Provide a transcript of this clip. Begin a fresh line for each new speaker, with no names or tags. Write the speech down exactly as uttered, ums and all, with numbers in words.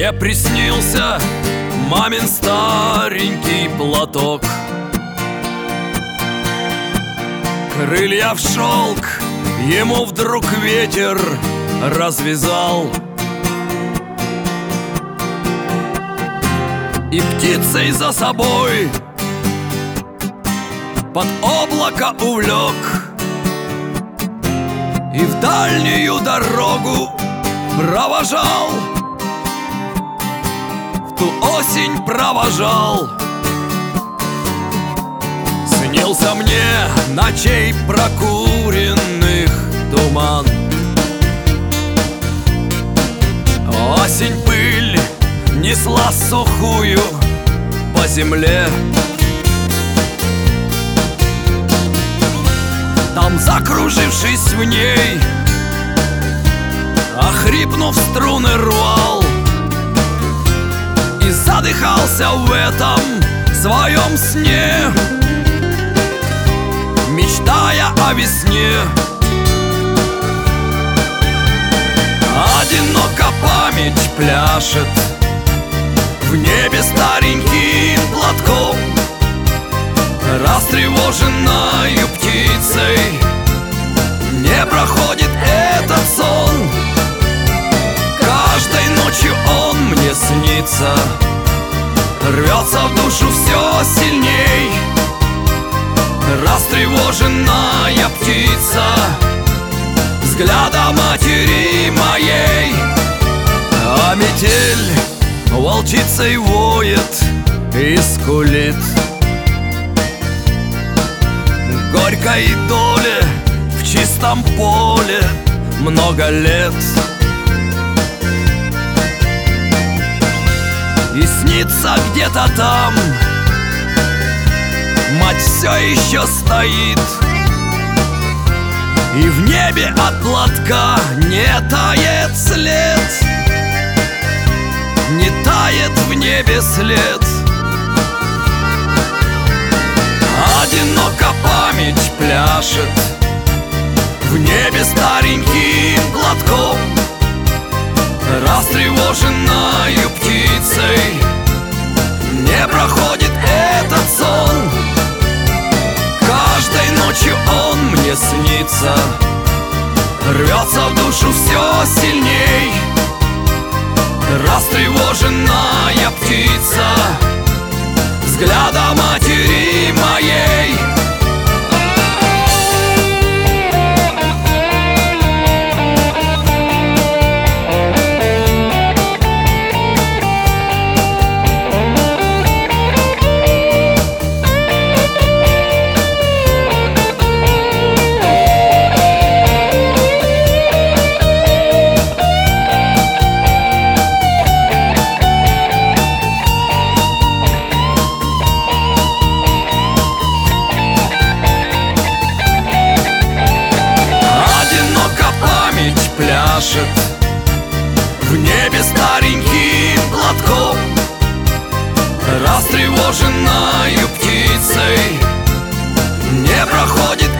Мне приснился мамин старенький платок, крылья в шелк ему вдруг ветер развязал, и птицей за собой под облако увлек, и в дальнюю дорогу провожал, в ту осень провожал. Снился мне ночей прокуренных туман, осень пыль несла сухую по земле. Там, закружившись в ней, охрипнув, струны рвал и задыхался в этом своем сне, мечтая о весне. Одиноко память пляшет в небе стареньким платком, растревоженною птицей не проходит этот сон. Каждой ночью он мне снится, рвется в душу все сильней. Растревоженная птица взгляда матери моей, а метель волчицей воет и скулит. Горькой доле в чистом поле много лет, и снится где-то там мать все еще стоит, и в небе от платка не тает след, не тает в небе след. Одиноко память пляшет в небе стареньким платком, растревоженною птицей не проходит этот сон. Каждой ночью он мне снится, рвется в душу все сильней. Растревоженная птица взгляда матери моей. Пляшет в небе стареньким платком, растревоженною птицей не проходит